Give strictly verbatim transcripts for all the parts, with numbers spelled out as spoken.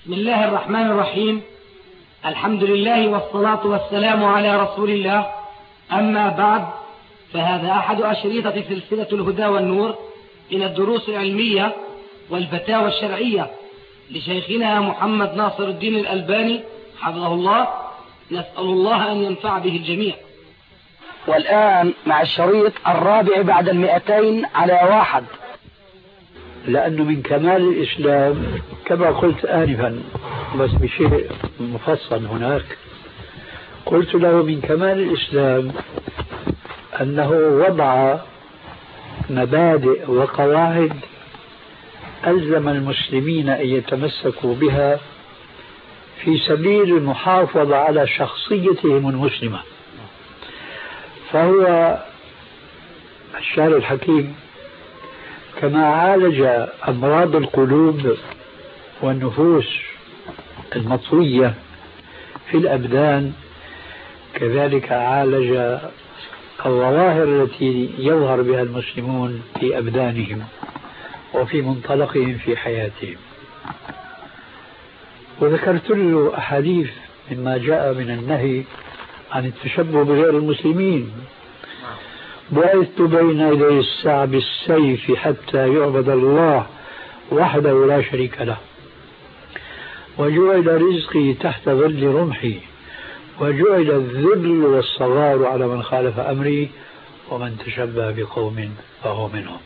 بسم الله الرحمن الرحيم. الحمد لله والصلاة والسلام على رسول الله. أما بعد، فهذا أحد أشريطة سلسلة الهدى والنور إلى الدروس العلمية والفتاوى الشرعية لشيخنا محمد ناصر الدين الألباني حفظه الله. نسأل الله أن ينفع به الجميع. والآن مع الشريط الرابع بعد المئتين على واحد. لأنه من كمال الإسلام كما قلت آنفا، بس بشيء مفصل هناك، قلت له من كمال الإسلام أنه وضع مبادئ وقواعد ألزم المسلمين أن يتمسكوا بها في سبيل المحافظة على شخصيتهم المسلمة. فهو الشارع الحكيم كما عالج أمراض القلوب والنفوس المطوية في الأبدان، كذلك عالج الظواهر التي يظهر بها المسلمون في أبدانهم وفي منطلقهم في حياتهم. وذكرت له أحاديث مما جاء من النهي عن التشبه بغير المسلمين. بعثت بين يدي الساعة بالسيف حتى يعبد الله وحده لا شريك له، وجعل رزقي تحت ظل رمحي، وجعل الذل والصغار على من خالف أمري، ومن تشبه بقوم فهو منهم.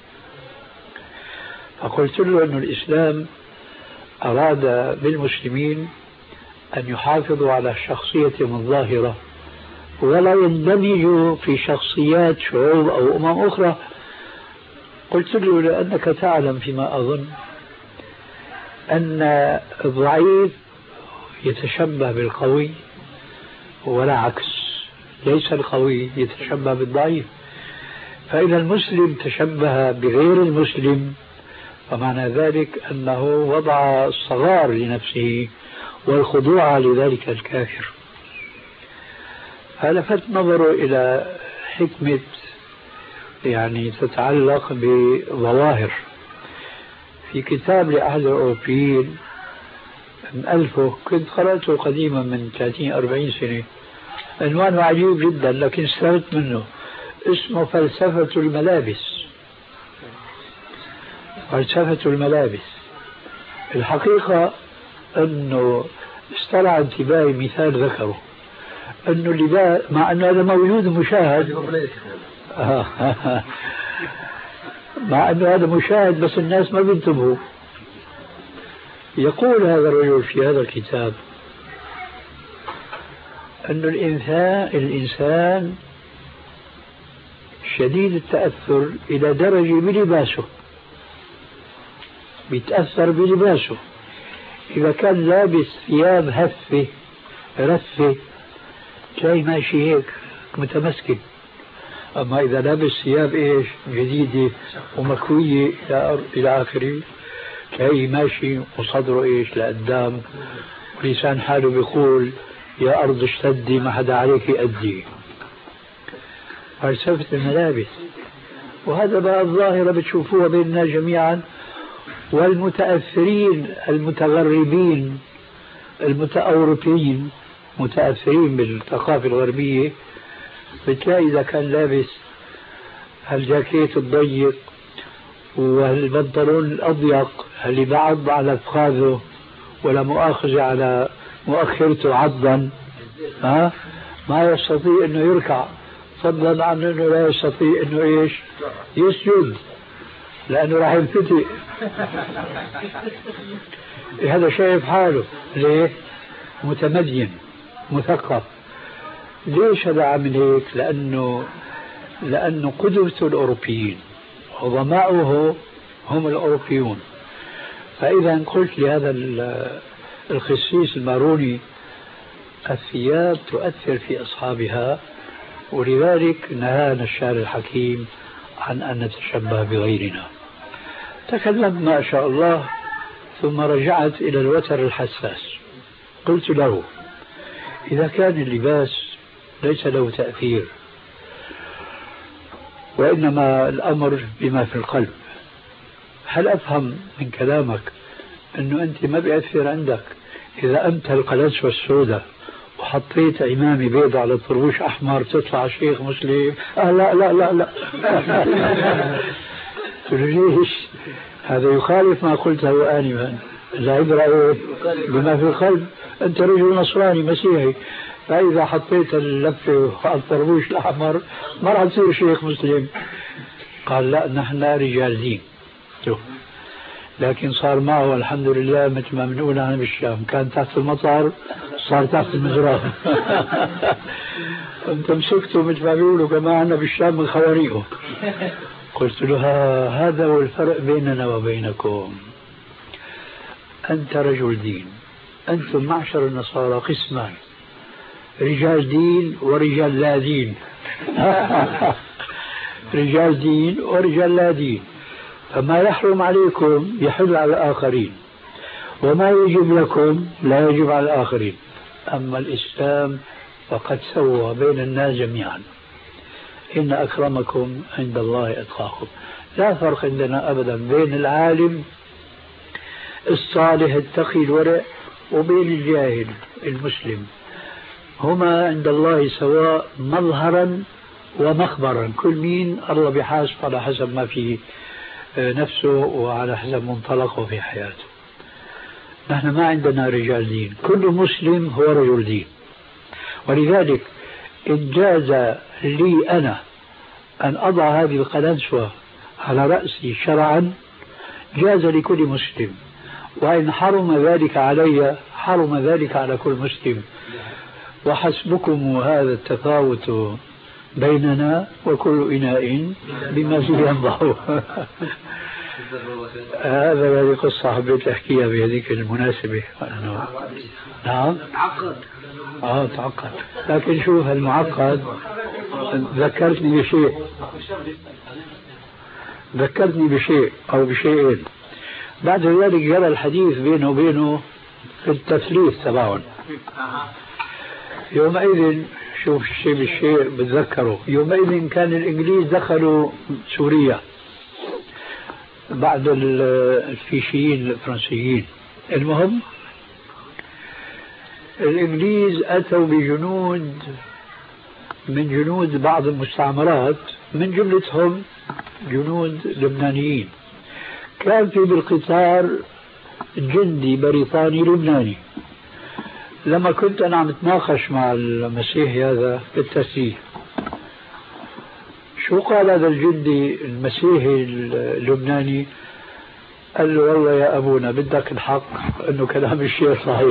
فقلت له أن الإسلام أراد بالمسلمين أن يحافظوا على شخصيتهم الظاهرة ولا يندمجوا في شخصيات شعوب أو أمم أخرى. قلت له لأنك تعلم فيما أظن أن الضعيف يتشبه بالقوي ولا عكس، ليس القوي يتشبه بالضعيف. فإذا المسلم تشبه بغير المسلم فمعنى ذلك أنه وضع الصغار لنفسه والخضوع لذلك الكافر. فلفت نظره إلى حكمة يعني تتعلق بظواهر في كتاب لأحد الأوروبيين ألفه، كنت قرأته قديما من ثلاثين أربعين سنة، عنوانه عجيب جدا لكن استفدت منه، اسمه فلسفة الملابس. فلسفة الملابس الحقيقة أنه استرعى انتباهي مثال ذكره، أنه اللباس مع أنه هذا موجود مشاهد مع أنه هذا مشاهد بس الناس ما بينتبهوا. يقول هذا الرجل في هذا الكتاب أن الإنسان الإنسان شديد التأثر إلى درجة بلباسه، بيتأثر بلباسه. إذا كان لابس ثياب هفة رفة تلاقي ماشي هيك متمسكن، أما إذا لابس ثياب إيش جديدة ومكوية إلى إلى آخره تلاقي ماشي وصدره إيش لقدام، ولسان حاله بيقول يا أرض اشتدي ما حدا عليك يأدي. فلسفة الملابس. وهذا بقى الظاهرة بتشوفوها بيننا جميعا، والمتأثرين المتغربين المتأوروبيين متأثرين بالثقافة الغربية بتلاقي إذا كان لابس هالجاكيت الضيق والبنطلون الأضيق اللي بعض على فخاذه ولا مؤاخذة على مؤخرته عضا، ها ما يستطيع أنه يركع، فضلا عن أنه لا يستطيع أنه إيش يسجد لأنه راح ينفتئ. هذا شايف حاله ليه؟ متمدين مثقف. ليش هذا عمل هيك؟ لأنه لأنه قدوته الأوروبيين وظماؤه هم الأوروبيون. فإذا قلت لهذا الخسيس الماروني الثياب تؤثر في أصحابها، ولذلك نهانا الشارع الحكيم عن أن نتشبه بغيرنا. تكلمت ما شاء الله ثم رجعت إلى الوتر الحساس. قلت له إذا كان اللباس ليس له تأثير وإنما الأمر بما في القلب، هل أفهم من كلامك أنه أنت ما بيأثر عندك إذا أنت القلنسوة السوداء وحطيت عمامة بيضة على طربوش أحمر تطلع شيخ مسلم. آه لا لا لا لا ليش؟ هذا يخالف ما قلته آنفا. العبرة بما في القلب. أنت رجل نصراني مسيحي، فإذا حطيت اللفة على الطربوش الأحمر ما راح تصير شيخ مسلم. قال لا نحن رجال دين. لكن صار معه الحمد لله مثل ما بنقول أنا بالشام، كان تحت المطر صار تحت المزرعة. أنت مسكته مثل ما بيقولوا كما عنا بالشام من خواريقه. قلت له هذا هو الفرق بيننا وبينكم، أنت رجل دين، أنتم معشر النصارى قسمان، رجال دين ورجال لا دين. رجال دين ورجال لا دين، فما يحرم عليكم يحل على الآخرين، وما يجب لكم لا يجب على الآخرين. أما الإسلام فقد سوى بين الناس جميعا، إن أكرمكم عند الله أتقاكم. لا فرق عندنا أبدا بين العالم الصالح التقي الورع وبين الجاهل المسلم، هما عند الله سواء مظهرا ومخبرا. كل مين الله بيحاسب على حسب ما في نفسه وعلى حسب منطلقه في حياته. نحن ما عندنا رجال دين، كل مسلم هو رجل دين. ولذلك إن جاز لي أنا أن أضع هذه القلنسوة على رأسي شرعا جاز لكل مسلم، وإن حرم ذلك علي حرم ذلك على كل مسلم. وحسبكم هذا التفاوت بيننا وكل إناء بما فيه ينضح. هذا هذه قصة حبيت أحكيها بهذيك المناسبة. نعم تعقد. آه تعقد، لكن شوف المعقد ذكرتني بشيء ذكرتني بشيء أو بشيئين. بعد ذلك جرى الحديث بينه وبينه في التثليث تبعهم. يومئذ شوف الشيء بالشيء بتذكره، يومئذ كان الإنجليز دخلوا سوريا بعد الفيشيين الفرنسيين. المهم الإنجليز أتوا بجنود من جنود بعض المستعمرات، من جملتهم جنود لبنانيين. كان في بالقطار جندي بريطاني لبناني. لما كنت أنا عم اتناقش مع المسيحي هذا في التسليح، شو قال هذا الجندي المسيحي اللبناني؟ قال له والله يا أبونا بدك الحق أنه كلام الشيء صحيح.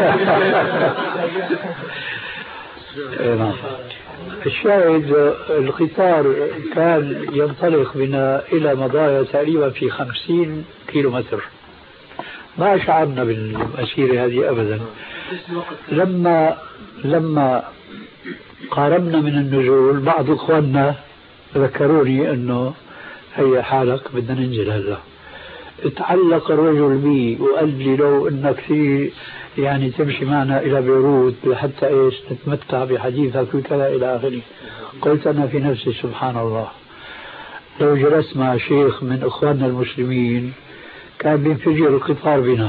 الشاهد القطار كان ينطلق بنا إلى مضايا تقريبا في خمسين كيلو متر. ما شعرنا بالمسيرة هذه أبدا. لما لما قاربنا من النزول بعض إخواننا ذكروني أنه هي حالك بدنا ننزل هلا. اتعلق الرجل بي وقال لي لو انك في يعني تمشي معنا الى بيروت حتى ايش نتمتع بحديثك وكذا الى اخره. قلت انا في نفسي سبحان الله لو جلست مع شيخ من اخواننا المسلمين كان بينفجر القطار بنا.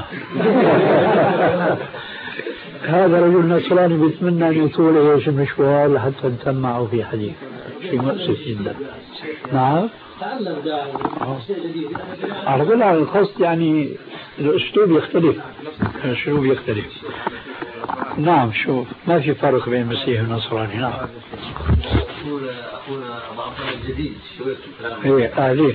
هذا رجل نصراني بيتمنى ان يطول ايش المشوار لحتى نتم معه في حديث. شيء مؤسف جدا. نعم تعلم داعي شيء جديد. على كل حال القصد يعني الأسلوب يختلف، الأسلوب يختلف. نعم شوف ما في فرق بين المسيح والنصراني. نعم أقول أخونا أبو عبد الله الجديد شوية إيه أهلي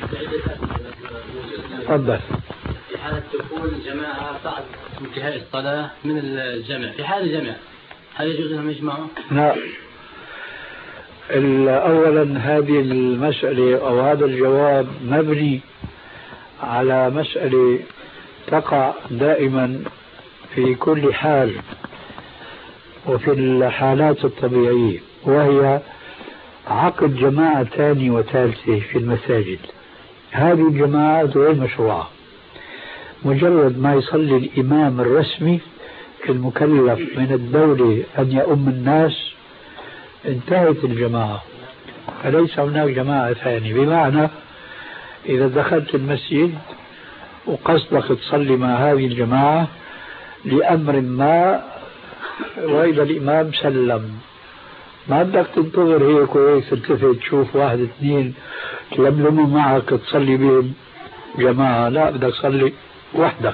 تفضل. في حالة تكون جماعة بعد انتهاء الصلاة من الجمع، في حال جمع هل يجوز أن يجمعوا؟ لا. أولا هذه المسألة أو هذا الجواب مبني على مسألة تقع دائما في كل حال وفي الحالات الطبيعية، وهي عقد جماعة ثانية وثالثة في المساجد. هذه الجماعات غير مشروعة. مجرد ما يصلي الإمام الرسمي المكلف من الدولة أن يؤم الناس انتهت الجماعة، فليس هناك جماعة ثانية. بمعنى إذا دخلت المسجد وقصدك تصلي مع هذه الجماعة لأمر ما وإذا الإمام سلم ما بدك تنتظر هيك وهيك تلتفت تشوف واحد اثنين تلملموا معك تصلي بهم جماعة، لا بدك تصلي وحدك.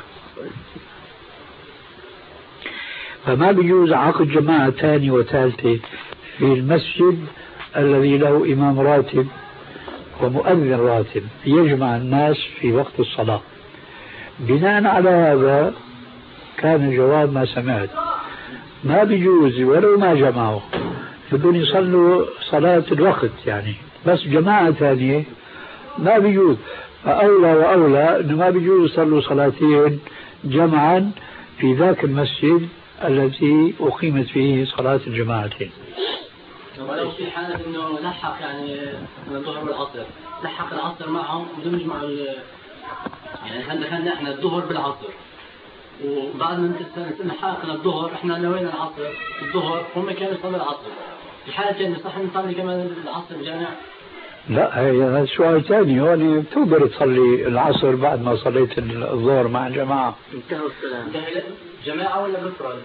فما بيجوز عقد جماعة ثانية وثالثة في المسجد الذي له إمام راتب ومؤذن راتب يجمع الناس في وقت الصلاة. بناء على هذا كان الجواب ما سمعت، ما بيجوز ولو ما جمعوا بدون يصلوا صلاة الوقت يعني، بس جماعة ثانية ما بيجوز. فأولى وأولى أنه ما بيجوز يصلوا صلاتين جمعا في ذاك المسجد الذي أقيمت فيه صلاة الجماعتين. ولو في حالة أنه لحق يعني الظهر والعصر، لحق العصر معهم بدون يجمعوا يعني احنا دخلنا احنا الظهر بالعصر وبعد ما نلحقنا الظهر احنا نوينا العصر الظهر هم كانوا يصلوا العصر، في حالة أنه صح نصلي كمان العصر بجامع؟ لا هذا سؤال ثاني. هون بتقدر تصلي العصر بعد ما صليت الظهر مع الجماعة. انتهوا السلام. جماعة ولا بفرد؟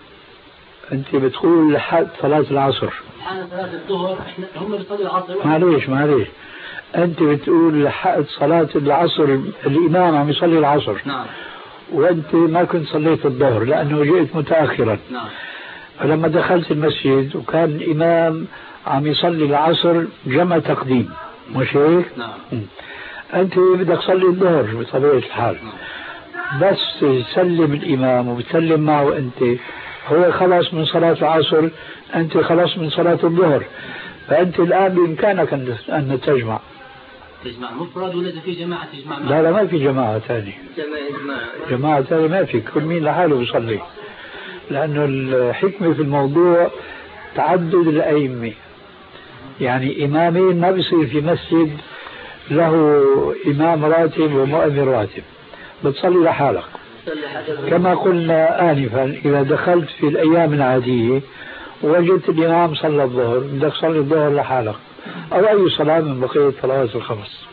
أنت بتقول لحد صلاة العصر. حال صلاة الظهر احنا هم بيصلوا العصر. معليش معليش أنت بتقول لحد صلاة العصر الإمام عم يصلي العصر. نعم. وأنت ما كنت صليت الظهر لأنه جئت متأخرا. نعم. فلما دخلت المسجد وكان الإمام عم يصلي العصر جمع تقديم مش هيك؟ نعم. أنت بدك تصلي الظهر بطبيعة الحال. نعم. بس تسلم الإمام وبتسلم معه أنت، هو خلص من صلاة العصر أنت خلص من صلاة الظهر، فأنت الآن بإمكانك أن تجمع. تجمع مفرد ولا في جماعة تجمع معه؟ لا لا ما في جماعة ثانية. جماعة جماعة ثانية ما في، كل مين لحاله بيصلي، لأنه الحكمة في الموضوع تعدد الأئمة. يعني إمامين ما بيصير في مسجد له إمام راتب ومؤذن راتب، بتصلي لحالك. كما قلنا آنفا إذا دخلت في الأيام العادية ووجدت الإمام صلى الظهر بدك تصلي الظهر لحالك أو أي صلاة من بقية الصلوات الخمس.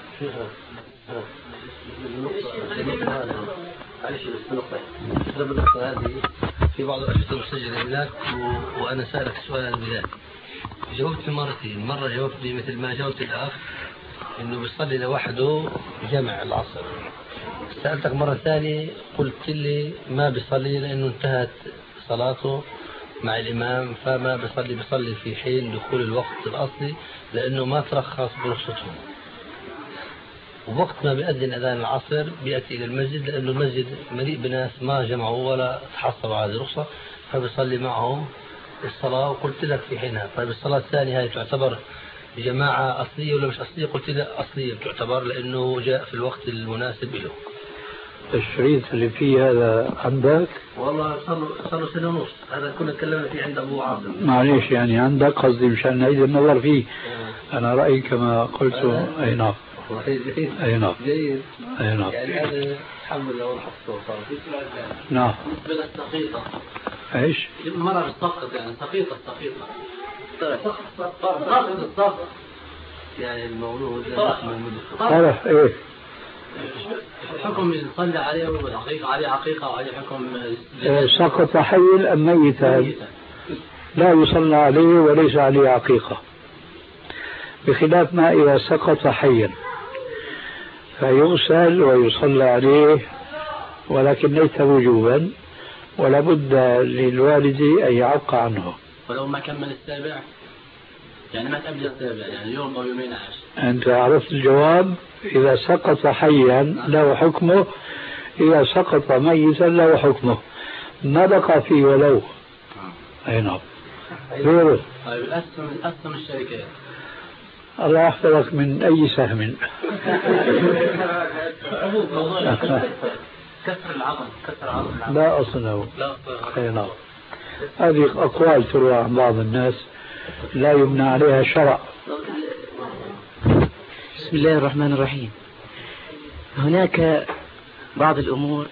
في بعض الأشخاص مسجلة هناك وأنا سألك سؤالا بذلك، جاوبت مرتين، مرة جاوبت لي مثل ما جاوبت الأخ إنه بيصلي لوحده جمع العصر، سألتك مرة ثانية قلت لي ما بيصلي لأنه انتهت صلاته مع الإمام فما بيصلي، بيصلي في حين دخول الوقت الأصلي لأنه ما ترخص برخصتهم، ووقت ما بيأذن أذان العصر بيأتي إلى المسجد لأنه المسجد مليء بناس ما جمعوا ولا تحصلوا على هذه الرخصة فبيصلي معهم الصلاة. وقلت لك في حينها طيب الصلاة الثانية هاي تعتبر جماعة أصلية ولا مش أصلية؟ قلت لي أصلية تعتبر لأنه جاء في الوقت المناسب له. الشريط اللي فيه هذا عندك؟ والله صار صار سنة ونص، هذا كنا تكلمنا فيه عند أبو عاصم. معليش يعني عندك قصدي مشان نعيد النظر فيه. أنا رأيي كما قلت. أي نعم. أي نعم. جيد. أي نعم. يعني هذا الحمد لله والحمد لله. نعم. بالنسبة للسقيطة. إيش؟ مرة بالسقط يعني سقيطة سقيطة. سقط سقط السقط. يعني المولود. صالح إيه؟ حكم يصلي عليه والعقيقة عليه عقيقة وعليه حكم. سقط حيا أم ميتا؟ لا يصلى عليه وليس عليه عقيقة، بخلاف ما إذا سقط حيا فيغسل ويصلى عليه ولكن ليس وجوبا، ولا بد للوالد أن يعق عنه. ولو ما كمل السابع يعني ما قبل السابع يعني يوم أو يومين عاش. أنت عرفت الجواب. إذا سقط حيا له حكمه، إذا سقط ميتا له حكمه، ما بقى فيه ولو. أي نعم. غيره. طيب الأسهم الأسهم الشركات. الله يحفظك من أي سهم. كسر العظم كسر العظم. لا أصل له. لا أي نعم. هذه أقوال تروى عن بعض الناس لا يبنى عليها شرع. بسم الله الرحمن الرحيم. هناك بعض الأمور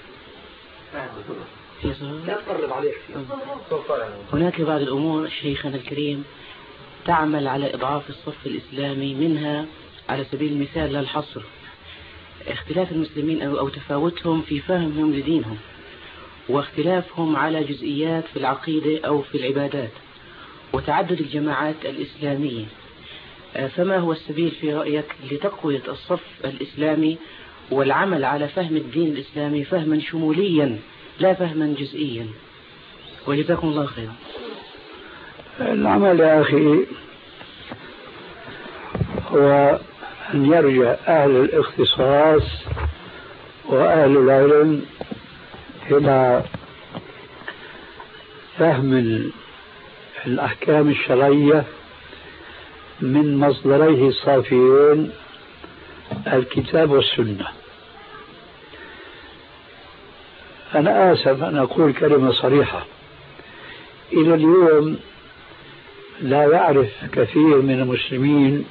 هناك بعض الأمور شيخنا الكريم تعمل على إضعاف الصف الإسلامي، منها على سبيل المثال لا الحصر اختلاف المسلمين أو تفاوتهم في فهمهم لدينهم، واختلافهم على جزئيات في العقيدة أو في العبادات وتعدد الجماعات الإسلامية، فما هو السبيل في رأيك لتقوية الصف الإسلامي والعمل على فهم الدين الإسلامي فهما شموليا لا فهما جزئيا؟ وجزاكم الله خيرا. العمل يا أخي هو أن يرجع أهل الاختصاص وأهل العلم إلى فهم الأحكام الشرعية من مصدريه الصافيين الكتاب والسنة. أنا آسف أن أقول كلمة صريحة، إلى اليوم لا يعرف كثير من المسلمين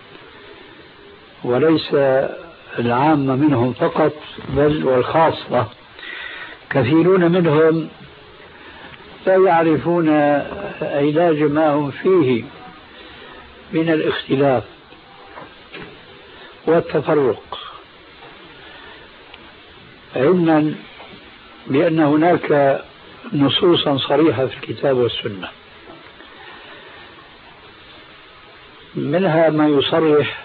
وليس العامة منهم فقط بل والخاصة، كثيرون منهم لا يعرفون علاج ما هم فيه من الاختلاف والتفرق، علما بأن هناك نصوصا صريحة في الكتاب والسنة، منها ما يصرح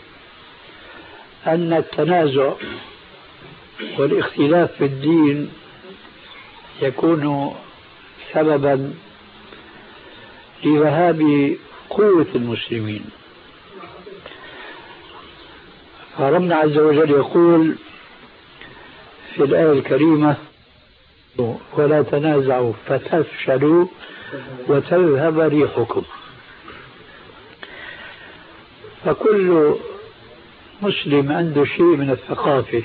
أن التنازع والاختلاف في الدين يكون سببا لذهاب قوة المسلمين. فربنا عز وجل يقول في الآية الكريمة: ولا تنازعوا فتفشلوا وتذهب ريحكم. فكل مسلم عنده شيء من الثقافة،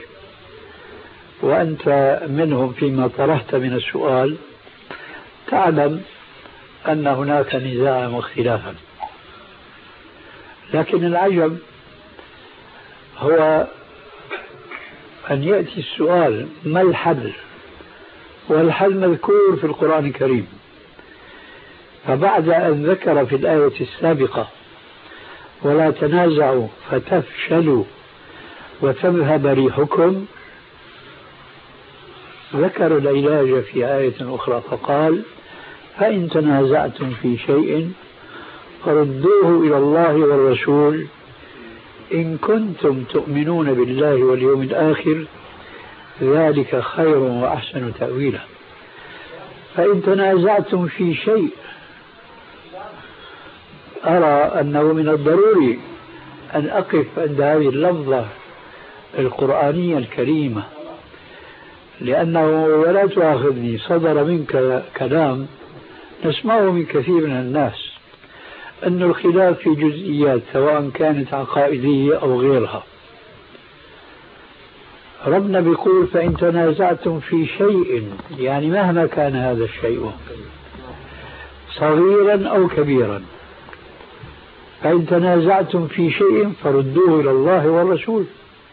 وأنت منهم فيما طرحت من السؤال، تعلم أن هناك نزاعا واختلافا، لكن العجب هو أن يأتي السؤال: ما الحل؟ والحل مذكور في القرآن الكريم. فبعد أن ذكر في الآية السابقة ولا تنازعوا فتفشلوا وتذهب ريحكم، ذكر العلاج في آية أخرى فقال: فإن تنازعتم في شيء فردوه إلى الله والرسول إن كنتم تؤمنون بالله واليوم الآخر ذلك خير وأحسن تأويلا. فإن تنازعتم في شيء، أرى أنه من الضروري أن أقف عند هذه اللفظة القرآنية الكريمة، لأنه ولا تؤاخذني صدر منك كلام نسمعه من كثير من الناس أن الخلاف في جزئيات سواء كانت عقائدية أو غيرها. ربنا بيقول: فإن تنازعتم في شيء، يعني مهما كان هذا الشيء صغيرا أو كبيرا، فإن تنازعتم في شيء فردوه إلى الله والرسول.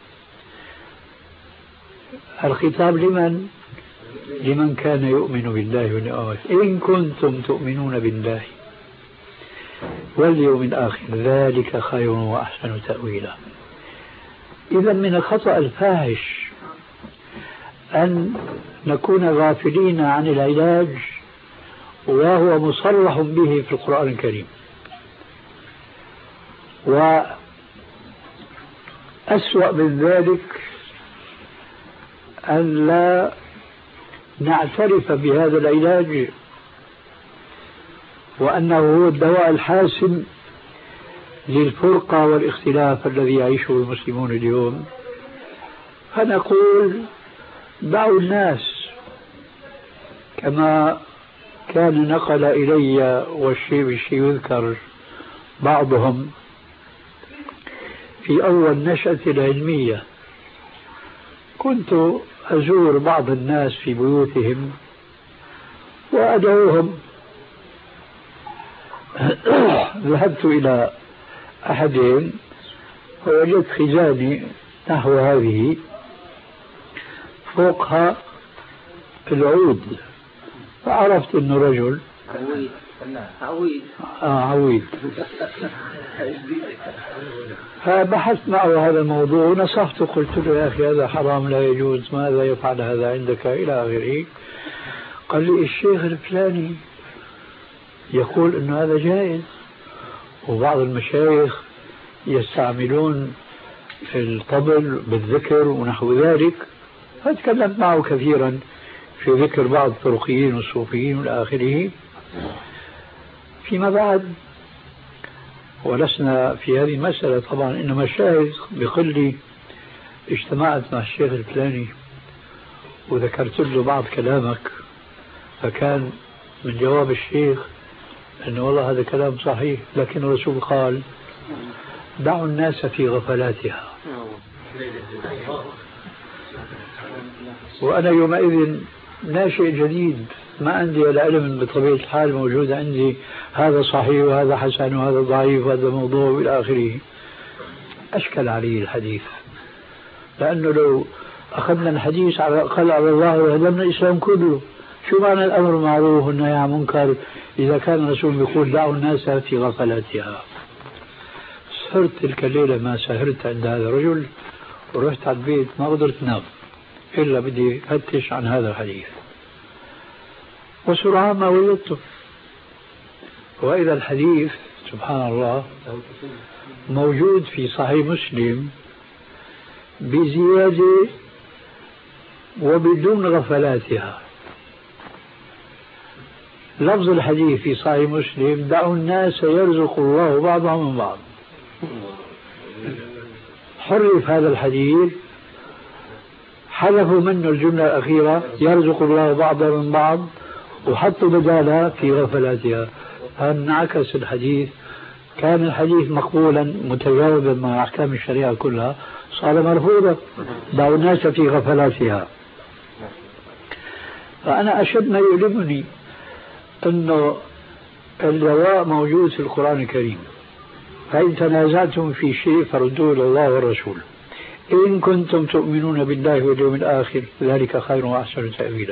الخطاب لمن؟ لمن كان يؤمن بالله واليوم الآخر، إن كنتم تؤمنون بالله واليوم الآخر ذلك خير وأحسن تأويلا. إذا من الخطأ الفاحش أن نكون غافلين عن العلاج وهو مصرح به في القرآن الكريم. وأسوأ من ذلك أن لا نعترف بهذا العلاج وأنه هو الدواء الحاسم للفرقة والاختلاف الذي يعيشه المسلمون اليوم، فنقول: دعوا الناس، كما كان نقل إلي والشيء بالشيء يذكر بعضهم في أول نشأة العلمية. كنت أزور بعض الناس في بيوتهم وأدعوهم. ذهبت إلى أحدهم فوجدت خزانة نحو هذه فوقها العود، فعرفت أنه رجل عويد آه عويد فبحثت معه هذا الموضوع ونصحته، قلت له: يا أخي هذا حرام لا يجوز، ماذا يفعل هذا عندك إلى آخره. قال لي الشيخ الفلاني يقول أنه هذا جائز، وبعض المشايخ يستعملون الطبل بالذكر ونحو ذلك. فتكلمت معه كثيرا في ذكر بعض الطرقيين والصوفيين والى آخره. فيما بعد ولسنا في هذه المسألة طبعا، إنما الشاهد بيقول لي اجتمعت مع الشيخ الفلاني وذكرت له بعض كلامك، فكان من جواب الشيخ أنه والله هذا كلام صحيح، لكن الرسول قال دعوا الناس في غفلاتها. وأنا يومئذ ناشئ جديد، ما عندي ولا علم بطبيعة الحال، موجود عندي هذا صحيح وهذا حسن وهذا ضعيف وهذا موضوع وإلى آخره. أشكل علي الحديث، لأنه لو أخذنا الحديث على الأقل على الله وهدمنا الإسلام كله. شو معنى الأمر معروف والنهي عن منكر إذا كان الرسول يقول دعوا الناس في غفلاتها؟ سهرت تلك الليلة ما سهرت عند هذا الرجل، ورحت على البيت ما قدرت نام إلا بدي أفتش عن هذا الحديث، وسرعان ما وجدته. وإذا الحديث سبحان الله موجود في صحيح مسلم بزيادة وبدون غفلاتها. لفظ الحديث في صحيح مسلم دعوا الناس يرزق الله بعضهم من بعض. حرف هذا الحديث، حذفوا منه الجملة الأخيرة يرزق الله بعضهم من بعض، وحطوا بدالها في غفلاتها. فانعكس الحديث، كان الحديث مقبولا متجاوبا مع أحكام الشريعة كلها، صار مرفوضا دعوا الناس في غفلاتها. فأنا أشد ما يؤلمني أنه الجواب موجود في القرآن الكريم، فإن تنازعتم في شيء فردوه إلى الله والرسول إن كنتم تؤمنون بالله واليوم الآخر ذلك خير وأحسن تأويلا.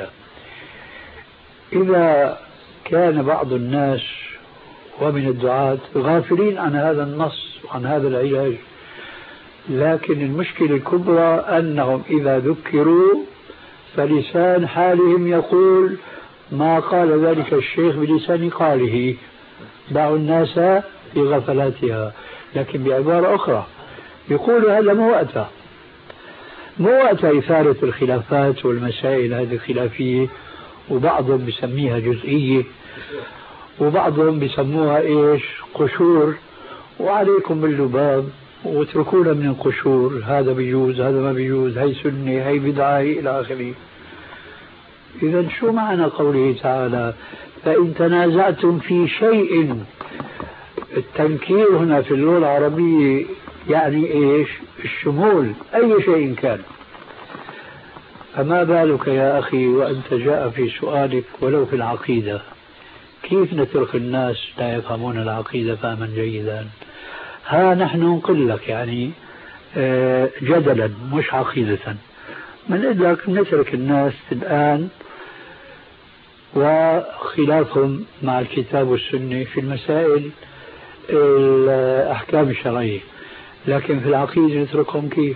إذا كان بعض الناس ومن الدعاة غافلين عن هذا النص وعن هذا العلاج، لكن المشكلة الكبرى أنهم إذا ذكروا فلسان حالهم يقول ما قال ذلك الشيخ بلسان قاله دعوا الناس في غفلاتها، لكن بعبارة أخرى يقول هذا مو وقتها، مو وقت إثارة الخلافات والمسائل هذه الخلافية. وبعضهم بسميها جزئية، وبعضهم بسموها إيش قشور، وعليكم باللباب واتركونا من القشور، هذا بيجوز هذا ما بيجوز، هي سنة هي بدعة إلى آخره. إذا شو معنى قوله تعالى فإن تنازعتم في شيء؟ التنكير هنا في اللغة العربية يعني إيش؟ الشمول، أي شيء كان. فما بالك يا أخي وأنت جاء في سؤالك ولو في العقيدة، كيف نترك الناس لا يفهمون العقيدة فهما جيدا؟ ها نحن نقول لك يعني جدلا مش عقيدة، من لك نترك الناس الآن وخلافهم مع الكتاب والسنة في المسائل الأحكام الشرعية، لكن في العقيدة نتركهم كيف؟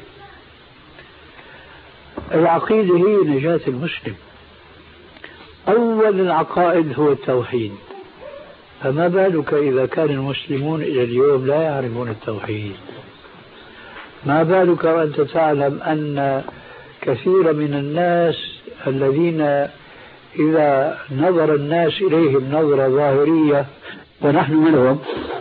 العقيدة هي نجاة المسلم، أول العقائد هو التوحيد، فما بالك إذا كان المسلمون إلى اليوم لا يعرفون التوحيد؟ ما بالك وأنت تعلم أن كثير من الناس الذين إذا نظر الناس إليهم نظرة ظاهرية ونحن منهم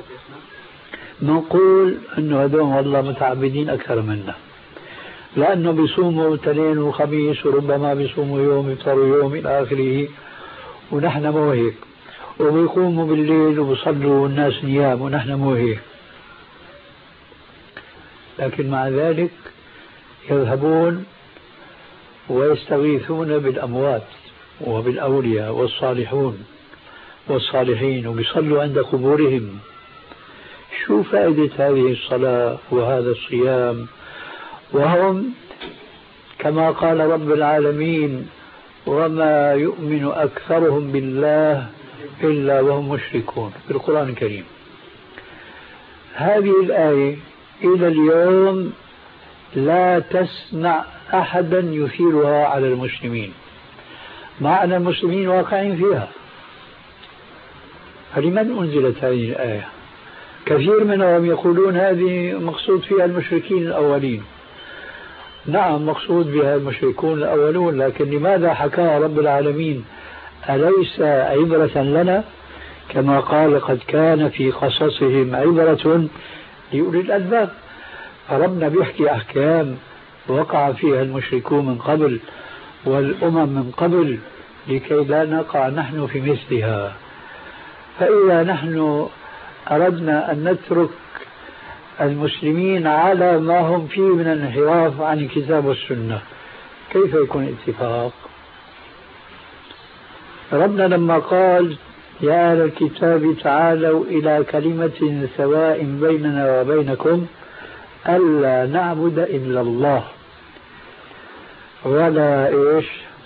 نقول أنه هذول والله متعبدين أكثر منا، لأنه بيصوموا اثنين وخميس وربما بيصوموا يوم يفطروا يوم إلى آخره، ونحن مو هيك، وبيقوموا بالليل وبيصلوا والناس نيام ونحن مو هيك. لكن مع ذلك يذهبون ويستغيثون بالأموات وبالأولياء والصالحون والصالحين وبيصلوا عند قبورهم. شو فائدة هذه الصلاة وهذا الصيام وهم كما قال رب العالمين وما يؤمن أكثرهم بالله إلا وهم مشركون في القرآن الكريم؟ هذه الآية إلى اليوم لا تسمع أحدا يثيرها على المسلمين، مع أن المسلمين واقعين فيها. فلمن أنزلت هذه الآية؟ كثير منهم يقولون هذه مقصود فيها المشركين الأولين. نعم مقصود بها المشركون الأولون، لكن لماذا حكاها رب العالمين؟ أليس عبرة لنا؟ كما قال قد كان في قصصهم عبرة لأولي الألباب. فربنا بيحكي أحكام وقع فيها المشركون من قبل والأمم من قبل لكي لا نقع نحن في مثلها. فإذا نحن أردنا أن نترك المسلمين على ما هم فيه من الانحراف عن الكتاب والسنة، كيف يكون اتفاق؟ ربنا لما قال يا أهل الكتاب تعالوا إلى كلمة سواء بيننا وبينكم ألا نعبد إلا الله ولا إيش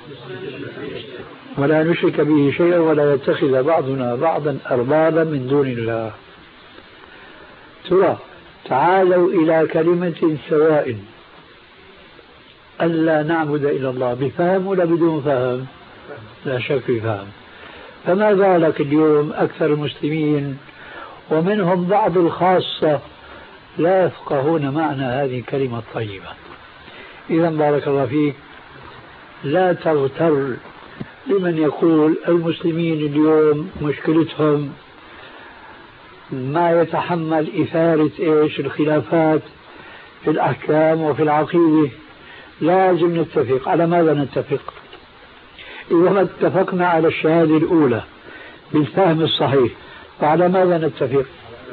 ولا نشرك به شيئا ولا يتخذ بعضنا بعضا أربابا من دون الله. ترى تعالوا إلى كلمة سواء ألا نعبد إلا الله، بفهم ولا بدون فهم؟ لا شك بفهم. فما بالك اليوم أكثر المسلمين ومنهم بعض الخاصة لا يفقهون معنى هذه الكلمة الطيبة. إذا بارك الله فيك لا تغتر لمن يقول المسلمين اليوم مشكلتهم ما يتحمل إثارة إيش الخلافات في الأحكام وفي العقيدة. لازم نتفق. على ماذا نتفق؟ إذا ما اتفقنا على الشهادة الأولى بالفهم الصحيح فعلى ماذا نتفق؟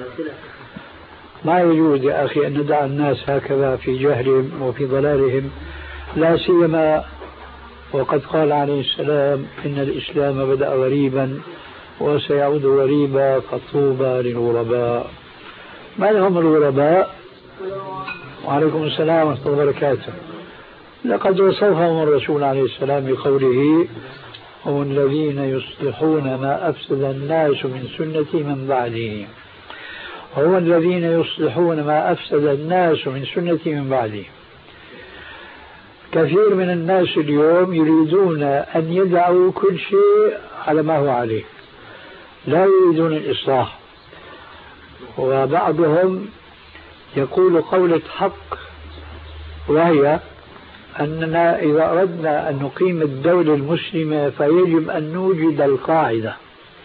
ما يجوز يا أخي أن ندع الناس هكذا في جهلهم وفي ضلالهم، لا سيما وقد قال عليه السلام إن الإسلام بدأ غريبا وسيعود غريبا فطوبى للغرباء. من هم الغرباء؟ وعليكم السلام ورحمة الله وبركاته. لقد وصفهم الرسول عليه السلام بقوله هم الذين يصلحون ما أفسد الناس من سنتي من بعدي. هم الذين يصلحون ما أفسد الناس من سنتي من بعدي. كثير من الناس اليوم يريدون أن يدعوا كل شيء على ما هو عليه، لا يريدون الإصلاح. وبعضهم يقول قولة حق، وهي أننا إذا أردنا أن نقيم الدولة المسلمة فيجب أن نوجد القاعدة.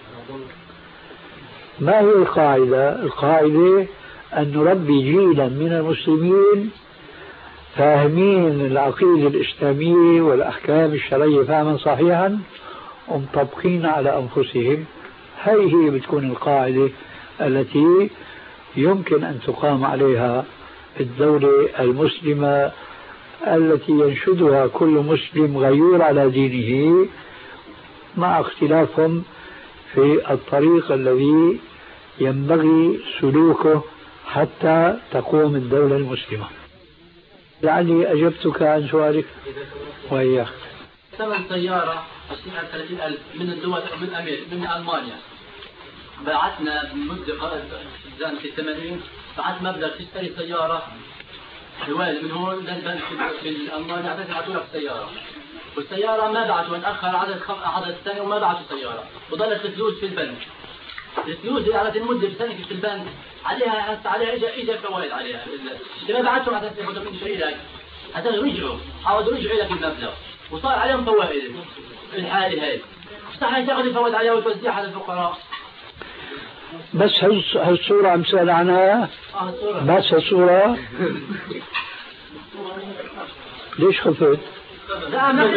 ما هي القاعدة؟ القاعدة أن نربي جيلا من المسلمين فاهمين العقيدة الإسلامية والأحكام الشرعية فهما صحيحا ومطبقين على أنفسهم. هذه هي بتكون القاعدة التي يمكن أن تقام عليها الدولة المسلمة التي ينشدها كل مسلم غيور على دينه، مع اختلافهم في الطريق الذي ينبغي سلوكه حتى تقوم الدولة المسلمة. لعلي أجبتك عن سؤالك وإياك. ثمن سيارة عشرين ألف ثلاثين ألف من الدول من أمريكا من ألمانيا، بعثنا مدة في الثمانين بعث مبلغ تشتري سيارة حوالي من هون للبنك في ألمانيا عشان يبعثوا لك سيارة، والسيارة ما بعثوا تأخر عدد خم... عدد سنة وما بعثوا سيارة وظلت الفلوس في البنك. الفلوس اللي على المدة بسنة في البنك عليها عليها إجا إجا فوائد عليها. اللي ما بعثوا عشان ياخذوا من شيء لك عشان رجعوا حاولوا رجعوا لك المبلغ وصار عليهم فوائد في الحالة هاي. مستحيل تاخذ الفوائد عليها وتوزعها على الفقراء. بس هالصورة عم سأل عنها. بس هالصورة ليش خفت؟ لا ما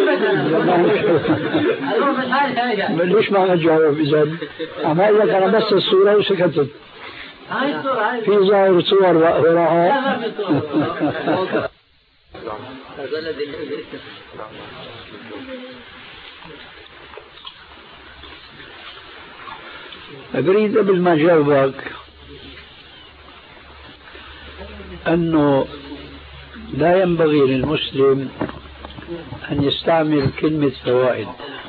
خفت. ليش ما نجاوب إذا؟ أما إذا كان بس الصورة وسكتت. هاي الصورة هاي. في ظاهر صور وراها. لا ما في صور. أريد قبل ما جاوبك أنه لا ينبغي للمسلم أن يستعمل كلمة فوائد.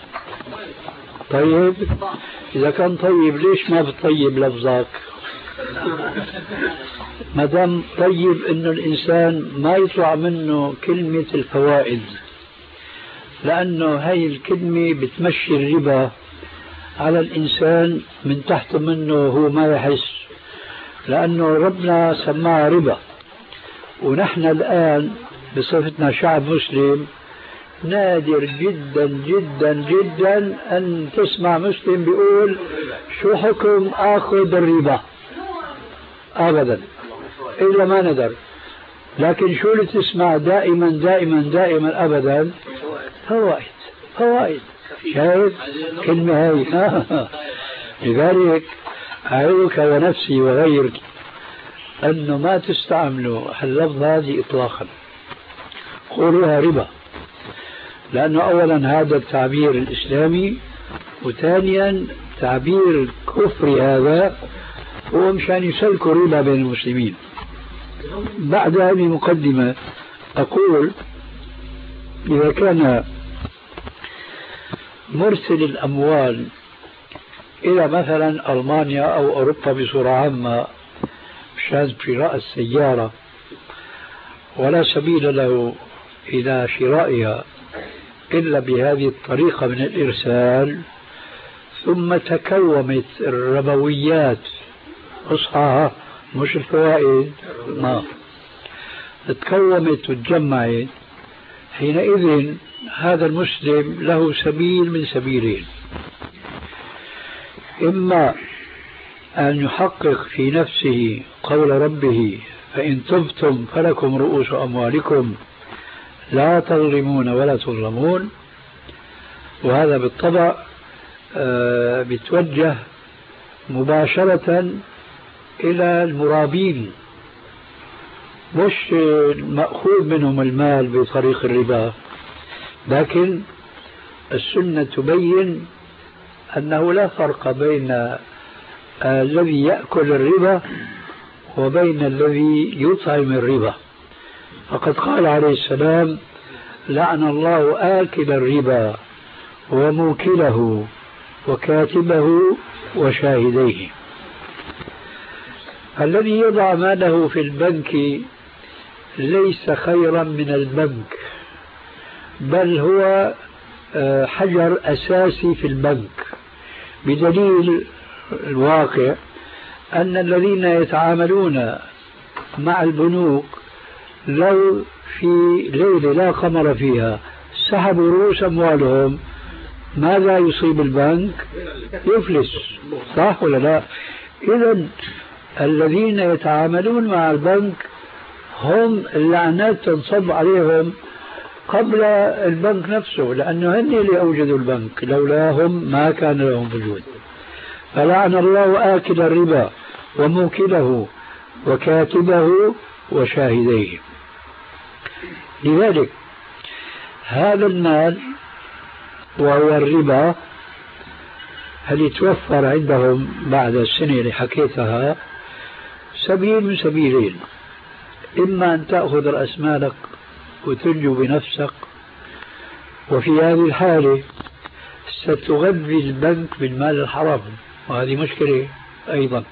طيب إذا كان طيب ليش ما بتطيب لفظك؟ ما دام طيب إنه الإنسان ما يطلع منه كلمة الفوائد، لأنه هاي الكلمة بتمشي الربا على الإنسان من تحت منه هو ما يحس، لأنه ربنا سماها ربا. ونحن الآن بصفتنا شعب مسلم نادر جدا جدا جدا أن تسمع مسلم بيقول شو حكم أخذ الربا، أبدا، إلا ما ندر. لكن شو اللي تسمع دائما دائما دائما أبدا؟ فوائد فوائد. شايف كلمة هاي؟ لذلك أعيذك ونفسي وغيرك أنه ما تستعملوا اللفظ هذه إطلاقا، قولوها ربا، لأنه أولا هذا التعبير الإسلامي، وثانيا تعبير الكفر هذا هو مشان يسلكوا ربا بين المسلمين. بعد هذه المقدمة أقول إذا كان مرسل الأموال إلى مثلا ألمانيا أو أوروبا بصورة عامة مشان شراء السيارة ولا سبيل له إلى شرائها إلا بهذه الطريقة من الإرسال، ثم تكومت الربويات أصحاها مش الفوائد، ما تكومت وتجمعت، حينئذ هذا المسلم له سبيل من سبيلين: إما أن يحقق في نفسه قول ربه فإن تبتم فلكم رؤوس أموالكم لا تظلمون ولا تظلمون، وهذا بالطبع بيتوجه مباشرة إلى المرابين، مش مأخوذ منهم المال بطريق الربا، لكن السنة تبين أنه لا فرق بين الذي يأكل الربا وبين الذي يطعم الربا. فقد قال عليه السلام: لعن الله آكل الربا وموكله وكاتبه وشاهديه. الذي يضع ماله في البنك ليس خيرا من البنك، بل هو حجر أساسي في البنك، بدليل الواقع أن الذين يتعاملون مع البنوك لو في ليلة لا قمر فيها سحبوا رؤوس أموالهم ماذا يصيب البنك؟ يفلس، صح ولا لا؟ إذن الذين يتعاملون مع البنك هم اللعنات تنصب عليهم قبل البنك نفسه، لأنه هن اللي أوجدوا البنك، لولاهم ما كان لهم وجود. فلعن الله آكل الربا وموكله وكاتبه وشاهديه. لذلك هذا المال وهو الربا هل يتوفر عندهم بعد السنة اللي حكيتها سبيل من سبيلين: إما أن تأخذ رأس مالك وتنجو بنفسك، وفي هذه الحالة ستغذي البنك بالمال الحرام، وهذه مشكلة أيضا.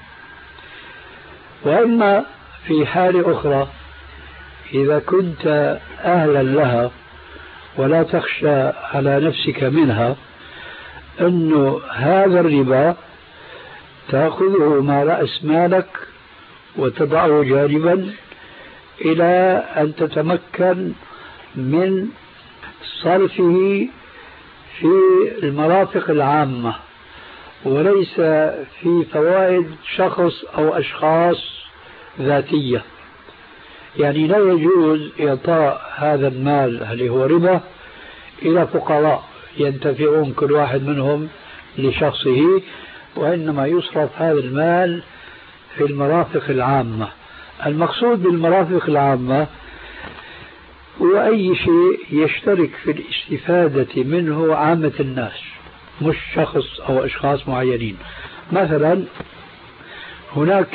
وإما في حالة أخرى إذا كنت أهلا لها ولا تخشى على نفسك منها، أنه هذا الربا تأخذه مع رأس مالك وتضعه جانبا إلى أن تتمكن من صرفه في المرافق العامة وليس في فوائد شخص أو أشخاص ذاتية. يعني لا يجوز إعطاء هذا المال اللي هو ربا إلى فقراء ينتفعون كل واحد منهم لشخصه، وإنما يصرف هذا المال في المرافق العامة. المقصود بالمرافق العامة هو أي شيء يشترك في الاستفادة منه عامة الناس، مش شخص أو أشخاص معينين. مثلا هناك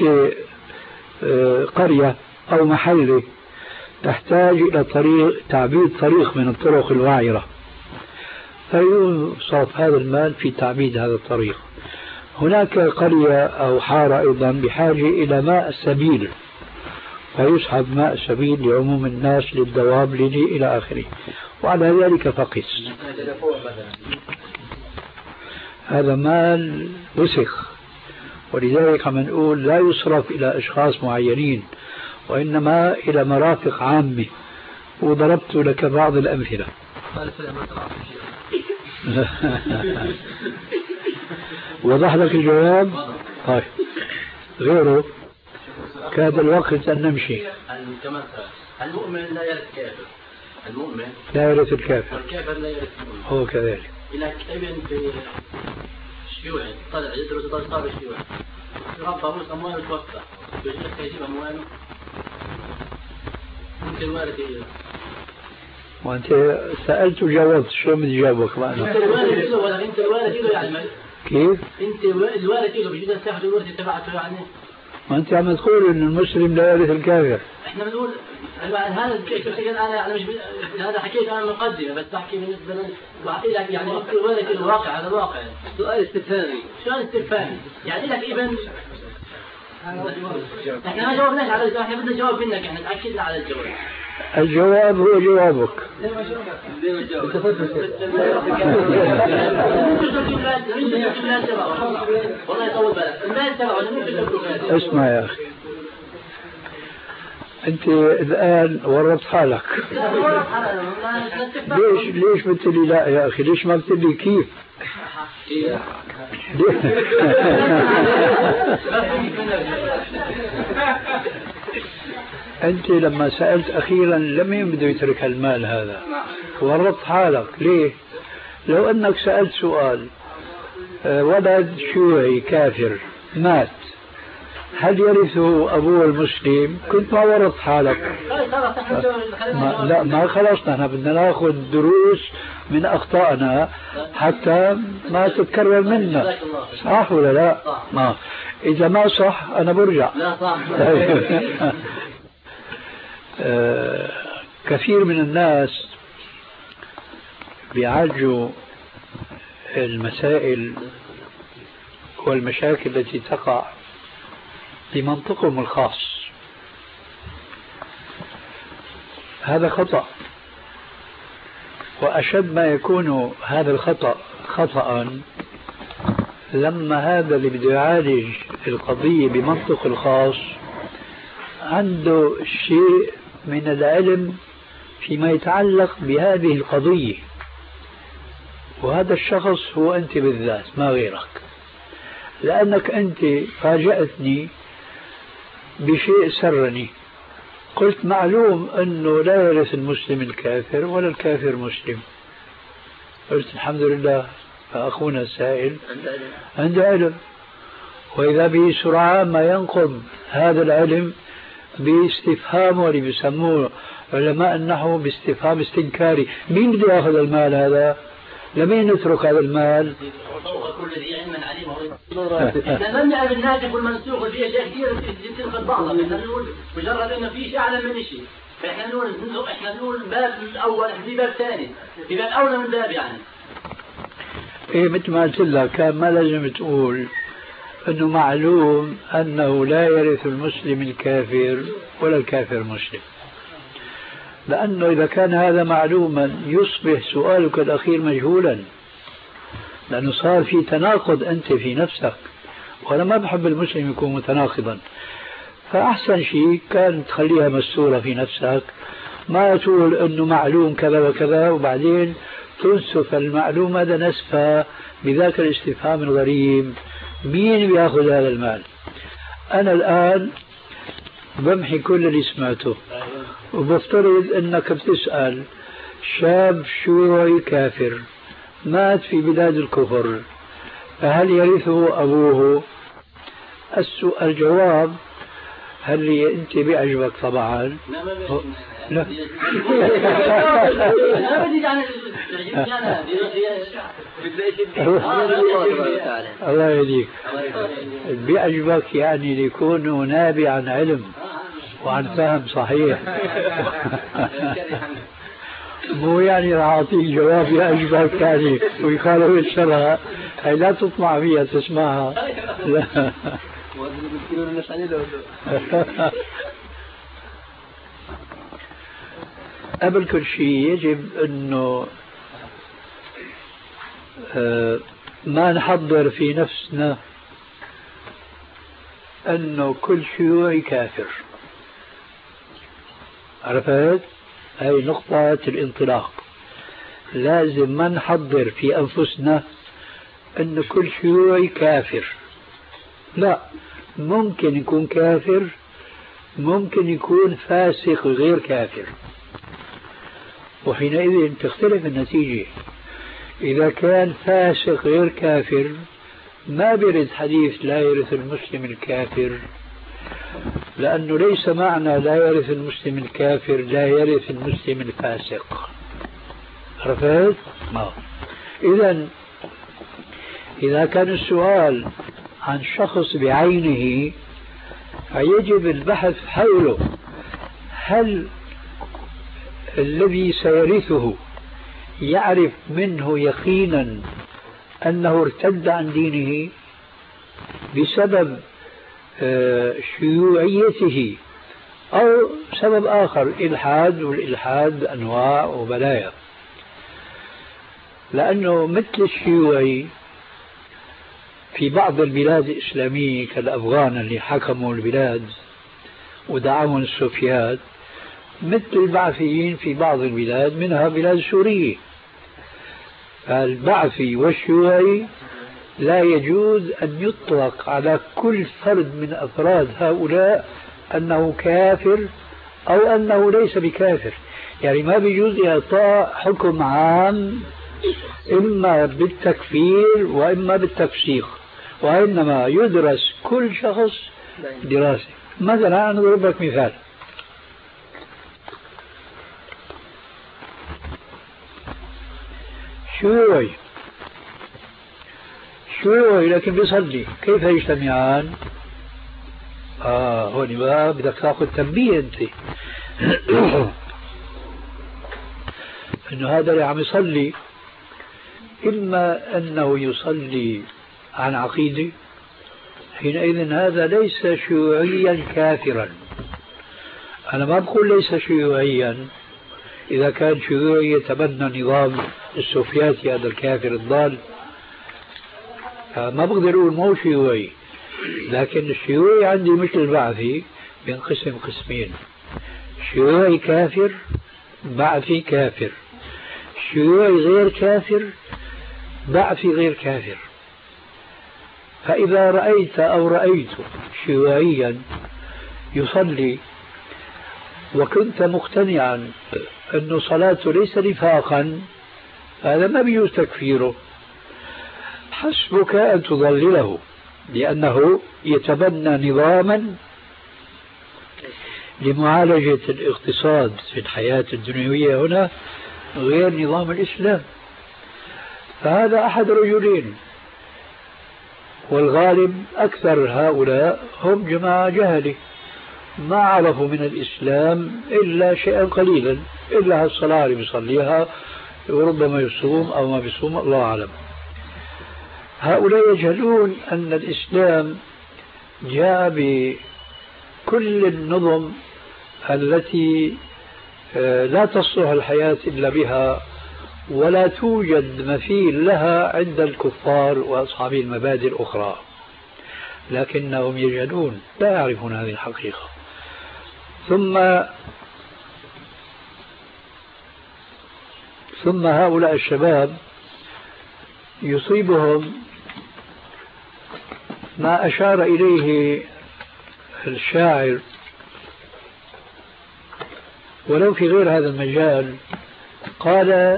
قرية أو محلة تحتاج إلى طريق تعبيد طريق من الطرق الوعرة، فيصرف هذا المال في تعبيد هذا الطريق. هناك قرية أو حارة أيضا بحاجة إلى ماء السبيل، فيسحب ماء السبيل لعموم الناس للدواب لدي إلى آخره. وعلى ذلك فقس. هذا مال وسخ، ولذلك عم نقول لا يصرف إلى أشخاص معينين وإنما إلى مرافق عامة، وضربت لك بعض الأمثلة. وضح لك الجواب؟ طيب غيره كاد الوقت أن نمشي. المؤمن لا يرث الكافر. المؤمن لا يرث الكافر، والكافر لا يرث المؤمن. هو كذلك. إلى ابن في شيوعي طلع يدرس درس صار شيوعي ربى روس أمواله توفى بيجي يجيب أمواله ممكن وارث إيه. وأنت سألت وجاوبت، شو بدي جاوبك معنا؟ أنت الوارث له ولا أنت الوارث له يعني كيف؟ أنت الوارث له بيجي تاخذ الورثة تبعته يعني. ما أنت عم تقول إن المسلم لا يرث الكافر. إحنا بنقول هذا الشيء أنا أنا مش هذا حكيت أنا مقدمة بس بحكي بالنسبة لي بحكي لك يعني أنت الوارث الواقع هذا الواقع. سؤال استفهامي. سؤال استفهامي يعني لك ابن. احنا ما جاوبناش على السؤال، احنا بدنا نجاوب منك، احنا تأكدنا على الجواب. الجواب هو جوابك. والله يطول بالك المال تبعه. اسمع يا أخي، أنت الآن ورطت حالك. ليش ليش قلت لي لا يا أخي؟ ليش ما قلت لي كيف؟ أنت لما سألت أخيرا لمن بده يترك المال هذا؟ ورطت حالك. ليه؟ لو أنك سألت سؤال ولد شيوعي كافر مات هل يرثه أبوه المسلم؟ كنت ما ورطت حالك. ما لا ما خلصنا، احنا بدنا ناخذ دروس من أخطائنا حتى ما تتكرر منا. صح ولا لا؟ ما إذا ما صح أنا برجع. لا صح. آه كثير من الناس بيعالجوا المسائل والمشاكل التي تقع بمنطقهم الخاص. هذا خطأ، وأشد ما يكون هذا الخطأ خطأ لما هذا اللي بده يعالج القضية بمنطق الخاص عنده شيء من العلم فيما يتعلق بهذه القضية، وهذا الشخص هو أنت بالذات ما غيرك، لأنك أنت فاجأتني بشيء سرني. قلت معلوم أنه لا يرث المسلم الكافر ولا الكافر مسلم. قلت الحمد لله فأخونا السائل عنده علم، وإذا به سرعان ما ينقض هذا العلم باستفهام واللي بيسموه علماء النحو باستفهام استنكاري. مين بده ياخذ المال هذا؟ لمين نترك هذا المال؟ كل ذي علم عليم. احنا لم نعرف الناتج والمنسوخ في اشياء كثيره تنقض بعضها، احنا نقول مجرد انه في شيء اعلى من شيء، فاحنا نقول احنا نقول باب الاول في باب ثاني في باب اولى من باب يعني. ايه مثل ما قلت لك كان ما لازم تقول انه معلوم انه لا يرث المسلم الكافر ولا الكافر مسلم، لأنه إذا كان هذا معلوما يصبح سؤالك الأخير مجهولا، لأنه صار في تناقض أنت في نفسك، وأنا ما بحب المسلم يكون متناقضا. فأحسن شيء كان تخليها مستورة في نفسك، ما تقول أنه معلوم كذا وكذا وبعدين تنسف المعلومة هذا نسفها بذاك الاستفهام الغريب مين بياخذ هذا المال. أنا الآن بمحي كل اللي سمعته وبفترض أنك بتسأل شاب شيوعي كافر مات في بلاد الكفر فهل يرثه أبوه؟ الجواب هل أنت بيعجبك طبعا؟ لا الله يهديك. بيعجبك يعني ليكون نابع عن علم وعن فهم صحيح. مو يعني راح أعطيك جواب يعجبك يعني ويخالف الشرع، هي لا تطمع فيها تسمعها. لا قبل كل شيء يجب أنه ما نحضر في نفسنا أنه كل شيوعي كافر. عرفت؟ هاي نقطة الانطلاق. لازم ما نحضر في أنفسنا أن كل شيوعي كافر. لا، ممكن يكون كافر، ممكن يكون فاسق غير كافر، وحينئذ تختلف النتيجة. إذا كان فاسق غير كافر ما بيرد حديث لا يرث المسلم الكافر، لأنه ليس معنى لا يرث المسلم الكافر لا يرث المسلم الفاسق. عرفت؟ ما إذن إذا كان السؤال عن شخص بعينه فيجب البحث حوله، هل الذي سيرثه يعرف منه يقينا أنه ارتد عن دينه بسبب شيوعيته أو سبب آخر، إلحاد، والإلحاد أنواع وبلايا. لأنه مثل الشيوعي في بعض البلاد الإسلامية كالأفغان اللي حكموا البلاد ودعمهم السوفيات، مثل البعثيين في بعض البلاد منها بلاد سورية. فالبعثي والشيوعي لا يجوز أن يطلق على كل فرد من أفراد هؤلاء أنه كافر أو أنه ليس بكافر. يعني ما بيجوز إعطاء حكم عام إما بالتكفير وإما بالتفسيق، وإنما يدرس كل شخص دراسة. مثلا أنا أضرب لك مثال. شيوعي شيوعي لكن بيصلي، كيف يجتمعان؟ آه هون بقى بدك تاخذ تنبيه أنت إنه هذا اللي عم يصلي إما أنه يصلي عن عقيدة، حينئذ هذا ليس شيوعيا كافرا. أنا ما بقول ليس شيوعيا إذا كان شيوعي يتبنى نظام السوفياتي هذا الكافر الضال، ما بقدر أقول مو شيوعي. لكن الشيوعي عندي مثل البعثي بينقسم قسمين: شيوعي كافر، بعثي كافر. شيوعي غير كافر، بعثي غير كافر. فإذا رأيت أو رأيت شيوعيا يصلي وكنت مقتنعا أن صلاته ليس نفاقا، هذا ما بيجوز تكفيره. حسبك أن تضلله لأنه يتبنى نظاما لمعالجة الاقتصاد في الحياة الدنيوية هنا غير نظام الإسلام. فهذا أحد رجلين، والغالب أكثر هؤلاء هم جماعة جهلة ما عرفوا من الإسلام إلا شيئا قليلا، إلا الصلاة اللي بيصليها وربما يصوم أو ما بيصوم، الله أعلم. هؤلاء يجهلون أن الإسلام جاء بكل النظم التي لا تصلح الحياة إلا بها، ولا توجد مثيل لها عند الكفار وأصحاب المبادئ الأخرى، لكنهم يجهلون، لا يعرفون هذه الحقيقة. ثم ثم هؤلاء الشباب يصيبهم ما أشار إليه الشاعر ولو في غير هذا المجال. قال: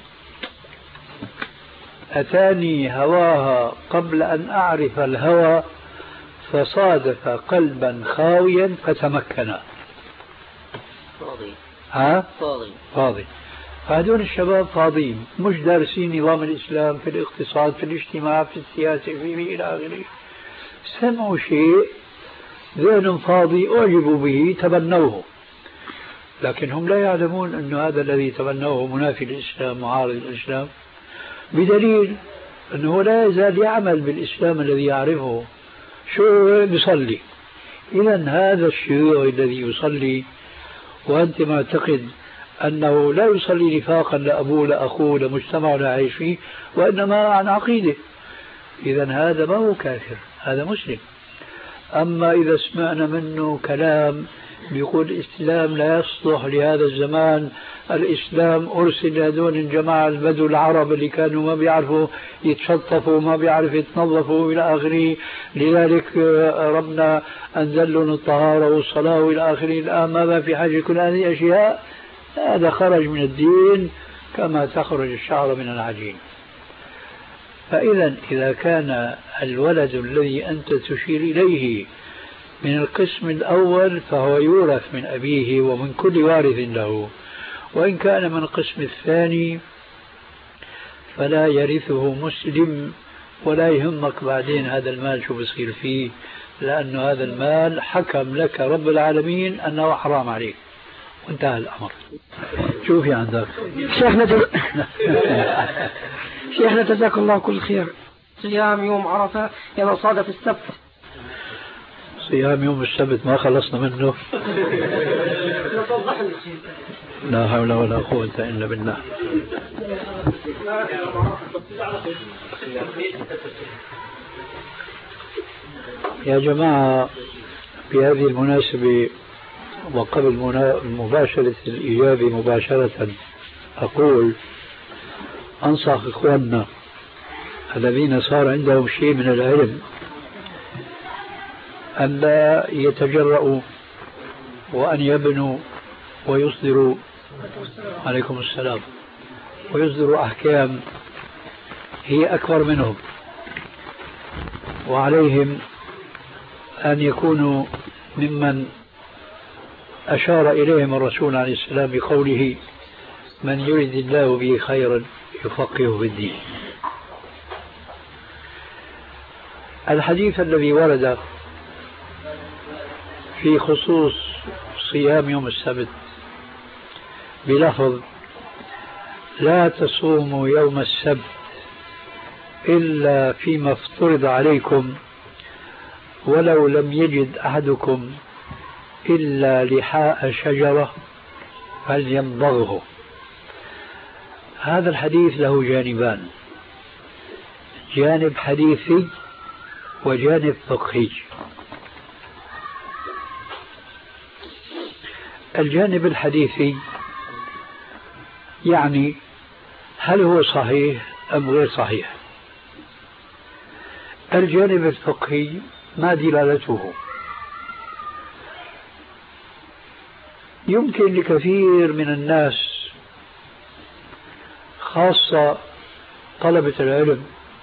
أتاني هواها قبل أن أعرف الهوى، فصادف قلبا خاويا فتمكنا. فاضي ها؟ فاضي فاضي. فهذول الشباب فاضيين، مش دارسين نظام الإسلام في الاقتصاد، في الاجتماع، في السياسة، في إلى آخره. سمعوا شيء، ذهن فاضي، أعجبوا به، تبنوه، لكن هم لا يعلمون أن هذا الذي تبنوه منافي للإسلام، معارض للإسلام، بدليل أنه لا يزال يعمل بالإسلام الذي يعرفه. شو يصلي؟ إذن هذا الشيوعي الذي يصلي وأنت معتقد أنه لا يصلي نفاقا لأبوه لأخوه لمجتمع لا يعيش فيه، وإنما عن عقيدة. إذا هذا ما هو كافر، هذا مسلم. أما إذا سمعنا منه كلام بيقول الإسلام لا يصلح لهذا الزمان، الإسلام أرسل لهذول الجماعة البدو العرب اللي كانوا ما بيعرفوا يتشطفوا ما بيعرفوا يتنظفوا إلى آخره، لذلك ربنا أنزل لهم الطهارة والصلاة وإلى آخره، الآن ما في حاجة كل هذه الأشياء. هذا خرج من الدين كما تخرج الشعر من العجين. فإذا إذا كان الولد الذي أنت تشير إليه من القسم الأول فهو يورث من أبيه ومن كل وارث له، وإن كان من القسم الثاني فلا يرثه مسلم، ولا يهمك بعدين هذا المال شو بصير فيه، لأن هذا المال حكم لك رب العالمين أنه حرام عليك وانتهى الأمر. شوفي عندك شيخنا تز... شيخنا جزاك الله كل خير. صيام يوم عرفة إذا صادف السبت. صيام يوم السبت ما خلصنا منه. لا حول ولا قوة إلا بالله. يا جماعة بهذه المناسبة وقبل مباشرة الإجابة مباشرة أقول أنصح إخواننا الذين صار عندهم شيء من العلم أن لا يتجرؤوا وأن يبنوا ويصدروا عليكم السلام ويصدروا أحكام هي أكبر منهم، وعليهم أن يكونوا ممن أشار إليهم الرسول عليه السلام بقوله من يريد الله به خيرا يفقهه في الدين. الحديث الذي ورد في خصوص صيام يوم السبت بلفظ لا تصوموا يوم السبت إلا فيما افترض عليكم ولو لم يجد أحدكم إلا لحاء شجرة فليمضغه. هذا الحديث له جانبان، جانب حديثي وجانب فقهي. الجانب الحديثي يعني هل هو صحيح أم غير صحيح. الجانب الفقهي ما دلالته. يمكن لكثير من الناس خاصة طلبة العلم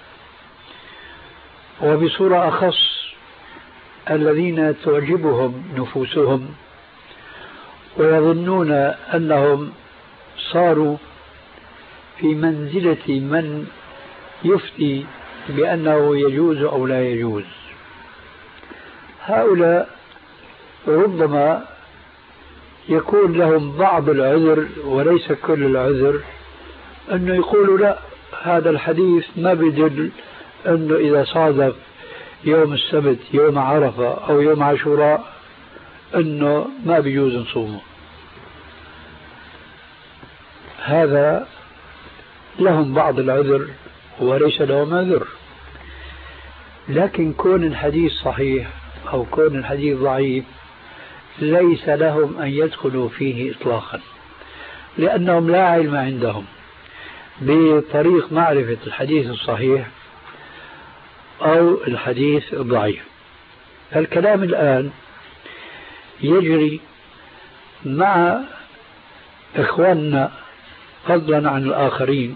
وبصورة أخص الذين تعجبهم نفوسهم ويظنون أنهم صاروا في منزلة من يفتي بأنه يجوز أو لا يجوز، هؤلاء ربما يكون لهم بعض العذر وليس كل العذر، أنه يقولوا لا هذا الحديث ما بيدل أنه إذا صادف يوم السبت يوم عرفة أو يوم عاشوراء أنه ما بيجوز نصومه. هذا لهم بعض العذر وليس لهم عذر. لكن كون الحديث صحيح أو كون الحديث ضعيف ليس لهم أن يدخلوا فيه إطلاقا، لأنهم لا علم عندهم بطريق معرفة الحديث الصحيح أو الحديث الضعيف. فالكلام الآن يجري مع إخواننا فضلا عن الآخرين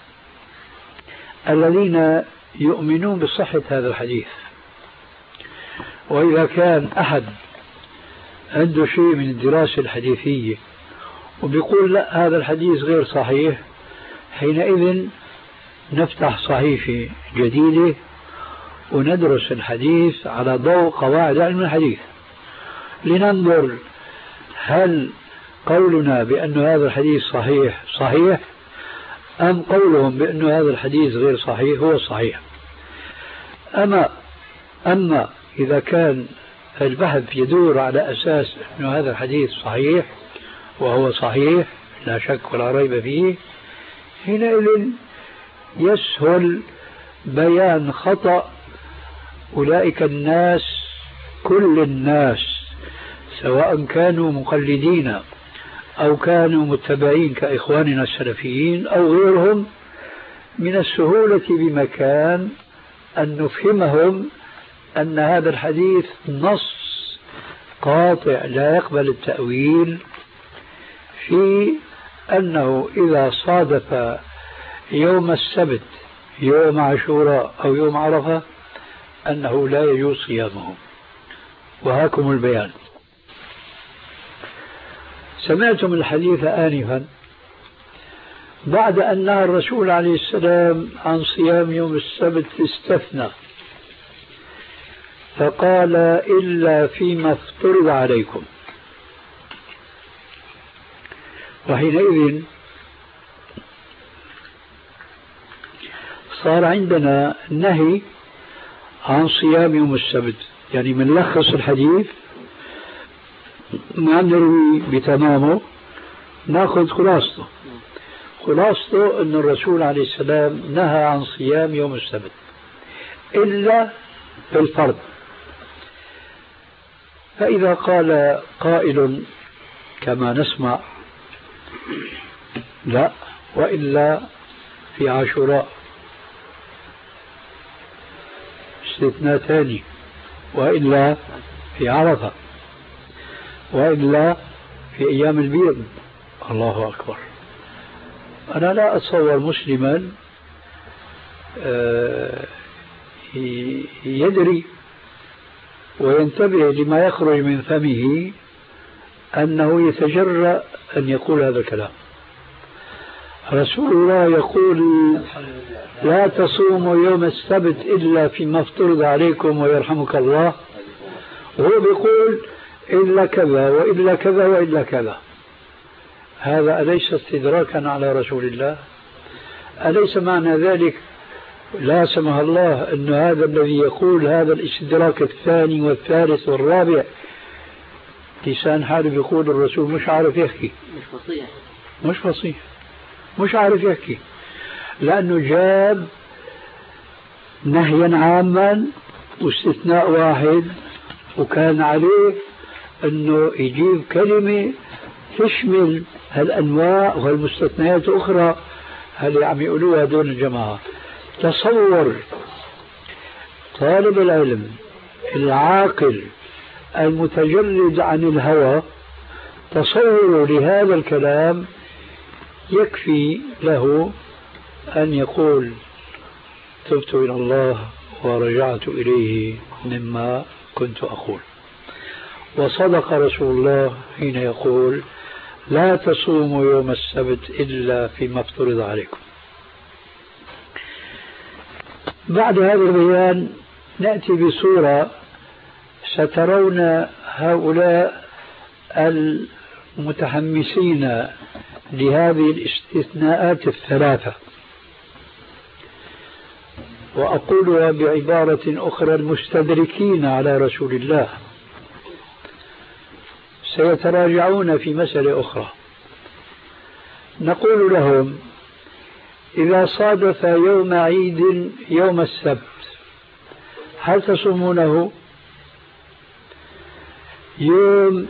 الذين يؤمنون بصحة هذا الحديث. وإذا كان أحد عنده شيء من الدراسة الحديثية وبيقول لا هذا الحديث غير صحيح، حينئذ نفتح صحيفة جديدة وندرس الحديث على ضوء قواعد علم الحديث لننظر هل قولنا بأن هذا الحديث صحيح صحيح أم قولهم بأن هذا الحديث غير صحيح هو صحيح. أما أما إذا كان البحث يدور على أساس أن هذا الحديث صحيح وهو صحيح لا شك ولا ريب فيه، حينئذ يسهل بيان خطأ أولئك الناس، كل الناس سواء كانوا مقلدين أو كانوا متبعين كإخواننا السلفيين أو غيرهم، من السهولة بمكان أن نفهمهم أن هذا الحديث نص قاطع لا يقبل التأويل في أنه إذا صادف يوم السبت يوم عاشوراء أو يوم عرفة أنه لا يجوز صيامه. وهاكم البيان. سمعتم الحديث آنفا بعد أن نهى الرسول عليه السلام عن صيام يوم السبت استثنى فقال إلا فيما افترض عليكم. وحينئذ صار عندنا نهي عن صيام يوم السبت، يعني بنلخص الحديث ما نروي بتمامه، ناخذ خلاصته. خلاصته أن الرسول عليه السلام نهى عن صيام يوم السبت إلا في الفرض. فإذا قال قائل كما نسمع لا وإلا في عاشوراء استثناء ثاني، وإلا في عرفة، وإلا في أيام البيض، الله أكبر. أنا لا أتصور مسلما يدري وينتبه لما يخرج من فمه أنه يتجرأ أن يقول هذا الكلام. رسول الله يقول لا تصوموا يوم السبت إلا فيما افترض عليكم ويرحمك الله، وهو بيقول إلا كذا وإلا كذا وإلا كذا. هذا أليس استدراكا على رسول الله؟ أليس معنى ذلك لا سمح الله أن هذا الذي يقول هذا الاستدراك الثاني والثالث والرابع لسان حاله يقول الرسول مش عارف يحكي، مش فصيح مش فصيح مش عارف يحكي، لأنه جاب نهيا عاما واستثناء واحد، وكان عليه أنه يجيب كلمة تشمل هالأنواع وهالمستثنيات أخرى اللي عم يقولوها دون الجماعة. تصور طالب العلم العاقل المتجرد عن الهوى، تصور لهذا الكلام يكفي له أن يقول تبت إلى الله ورجعت إليه مما كنت أقول. وصدق رسول الله حين يقول لا تصوموا يوم السبت إلا فيما افترض عليكم. بعد هذا البيان نأتي بصورة سترون هؤلاء المتحمسين لهذه الاستثناءات الثلاثة، وأقولها بعبارة أخرى المستدركين على رسول الله سيتراجعون في مسألة أخرى. نقول لهم إذا صادف يوم عيد يوم السبت هل تصومونه؟ يوم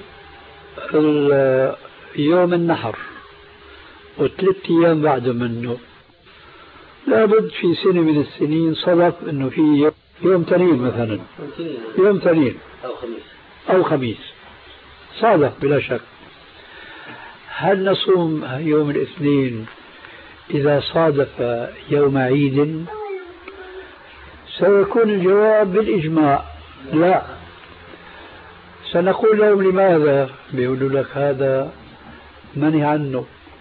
يوم النحر وثلاث أيام بعد منه لابد في سنة من السنين صدف أنه في يوم تنين مثلا، يوم تنين أو خميس أو خميس صادف بلا شك. هل نصوم يوم الاثنين إذا صادف يوم عيد؟ سيكون الجواب بالإجماع لا. سنقول لهم لماذا؟ بيقولوا لك هذا منهي عنه.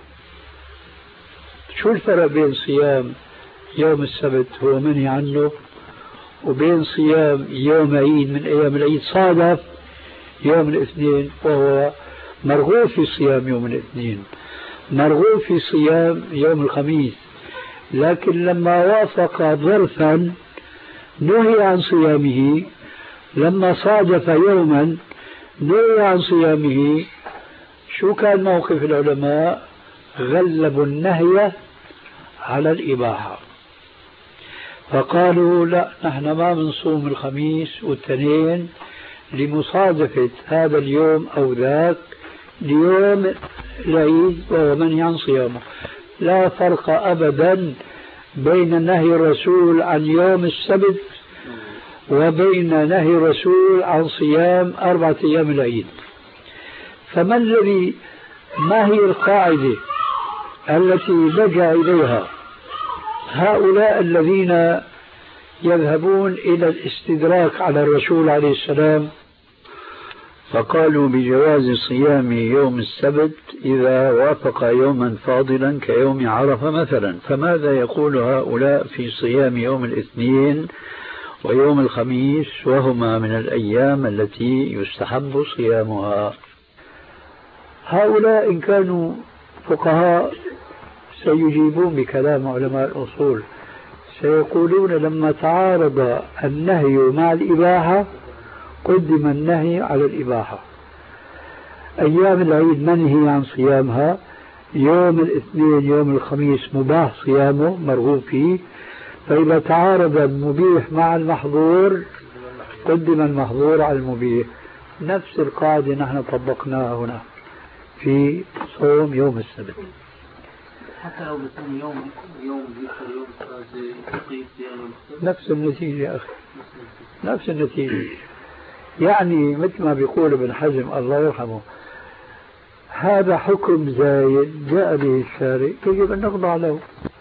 شو الفرق بين صيام يوم السبت هو منهي عنه وبين صيام يوم عيد من أيام العيد صادف يوم الاثنين وهو مرغوب في صيام يوم الاثنين، مرغوب في صيام يوم الخميس، لكن لما وافق ظرفا نهي عن صيامه، لما صادف يوما نهي عن صيامه. شو كان موقف العلماء؟ غلبوا النهي على الإباحة، فقالوا لا نحن ما بنصوم الخميس والاثنين لمصادفة هذا اليوم أو ذاك ليوم العيد وهو منهي عن صيامه. لا فرق أبدا بين نهي الرسول عن يوم السبت وبين نهي الرسول عن صيام أربعة أيام العيد. فما الذي ما هي القاعدة التي لجأ إليها هؤلاء الذين يذهبون إلى الاستدراك على الرسول عليه السلام؟ فقالوا بجواز صيام يوم السبت إذا وافق يوما فاضلا كيوم عرفة مثلا. فماذا يقول هؤلاء في صيام يوم الاثنين ويوم الخميس وهما من الأيام التي يستحب صيامها؟ هؤلاء إن كانوا فقهاء سيجيبون بكلام علماء الأصول، سيقولون لما تعارض النهي مع الإباحة قدم النهي على الإباحة. أيام العيد منهي عن صيامها، يوم الاثنين يوم الخميس مباح صيامه مرغوب فيه، فإذا تعارض المبيح مع المحظور قدم المحظور على المبيح. نفس القاعدة نحن طبقناها هنا في صوم يوم السبت. حتى لو بصوم يوم يوم يوم نفس النتيجة يا أخي، نفس النتيجة. يعني مثل ما بيقول ابن حزم الله يرحمه، هذا حكم زايد جاء به الشارع يجب أن نخضع له.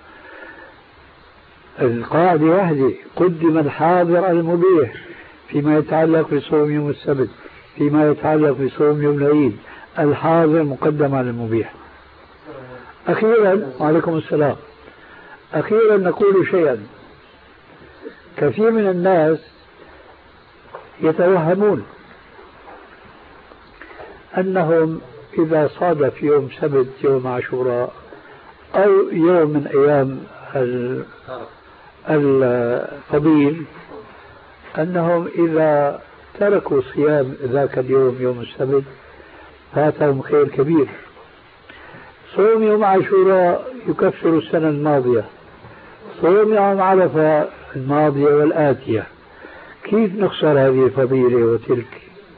القاعدة واحدة، قدم الحاضر على المبيح فيما يتعلق بصوم يوم السبت، فيما يتعلق بصوم يوم العيد الحاضر مقدم على المبيح. أخيرا وعليكم السلام، أخيرا نقول شيئا. كثير من الناس يتوهمون أنهم إذا صادف يوم سبت يوم عاشوراء أو يوم من أيام الفضيل أنهم إذا تركوا صيام ذاك اليوم يوم السبت فاتهم خير كبير. صوم يوم عاشوراء يكفر السنة الماضية، صوم يوم عرفة الماضية والآتية، كيف نخسر هذه الفضيلة وتلك؟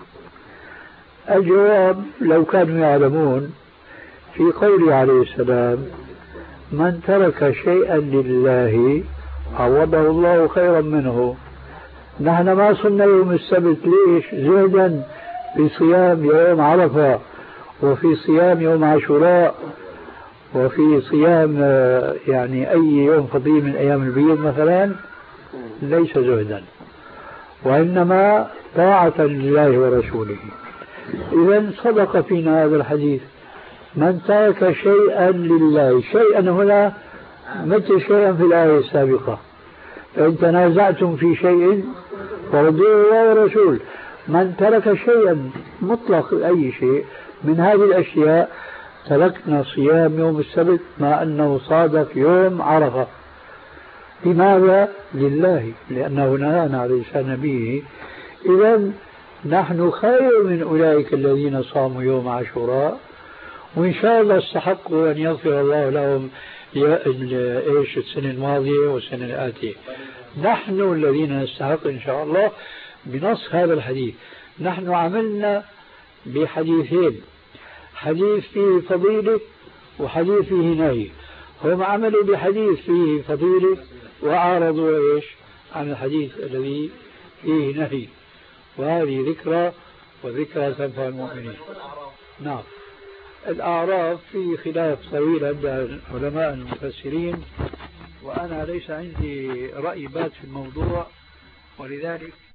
الجواب لو كانوا يعلمون في قوله عليه السلام من ترك شيئا لله عوضه الله خيرا منه. نحن ما صمنا يوم السبت ليش؟ زهدا في صيام يوم عرفة وفي صيام يوم عاشوراء وفي صيام يعني أي يوم فضيل من أيام البيض مثلا، ليس زهدا وإنما طاعة لله ورسوله. إذا صدق فينا هذا الحديث، من ترك شيئا لله، شيئا هنا مثل شيئا في الآية السابقة، فإن تنازعتم في شيء فردوه الله ورسول. من ترك شيئا مطلق أي شيء من هذه الأشياء تركنا صيام يوم السبت مع أنه صادف يوم عرفة. لماذا؟ لله، لأنه نهانا عليه لسان نبيه. إذا نحن خير من أولئك الذين صاموا يوم عاشوراء، وإن شاء الله استحقوا أن يغفر الله لهم إيش السنة الماضية والسنة الآتية. نحن الذين نستحق إن شاء الله بنص هذا الحديث. نحن عملنا بحديثين، حديث فيه فضيلة وحديث فيه نهي. هم عملوا بحديث فيه فضيلة وعارضوا إيش عن الحديث الذي فيه نهي، وهذه ذكرى وذكرى تنفع المؤمنين. نعم، الأعراف في خلاف طويل عند علماء المفسرين، وأنا ليس عندي رأي بات في الموضوع، ولذلك